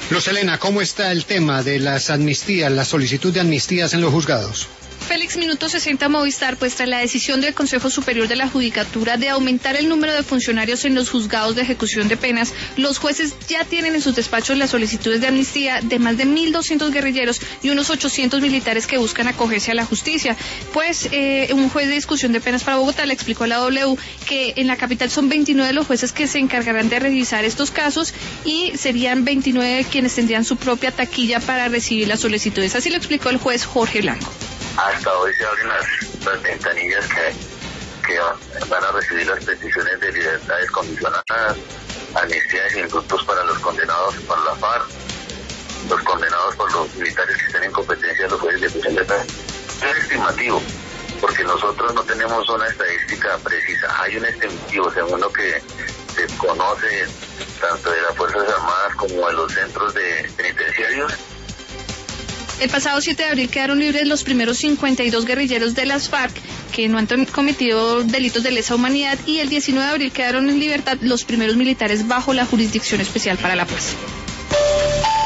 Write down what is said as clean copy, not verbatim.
Luz Helena, ¿cómo está el tema de las amnistías, la solicitud de amnistías en los juzgados? Félix, minuto 60 Movistar, pues tras la decisión del Consejo Superior de la Judicatura de aumentar el número de funcionarios en los juzgados de ejecución de penas, los jueces ya tienen en sus despachos las solicitudes de amnistía de más de 1.200 guerrilleros y unos 800 militares que buscan acogerse a la justicia. Pues un juez de discusión de penas para Bogotá le explicó a la W que en la capital son 29 los jueces que se encargarán de revisar estos casos y serían 29 quienes tendrían su propia taquilla para recibir las solicitudes. Así lo explicó el juez Jorge Blanco. Hasta hoy se abren las ventanillas que van a recibir las peticiones de libertades condicionadas, amnistías y indultos para los condenados por la FARC, los condenados por los militares que estén en competencia de los jueces de ejecución de penas. Es estimativo, porque nosotros no tenemos una estadística precisa. Hay un estimativo según lo que se conoce tanto de las Fuerzas Armadas como de los centros penitenciarios. El pasado 7 de abril quedaron libres los primeros 52 guerrilleros de las FARC que no han cometido delitos de lesa humanidad y el 19 de abril quedaron en libertad los primeros militares bajo la Jurisdicción Especial para la Paz.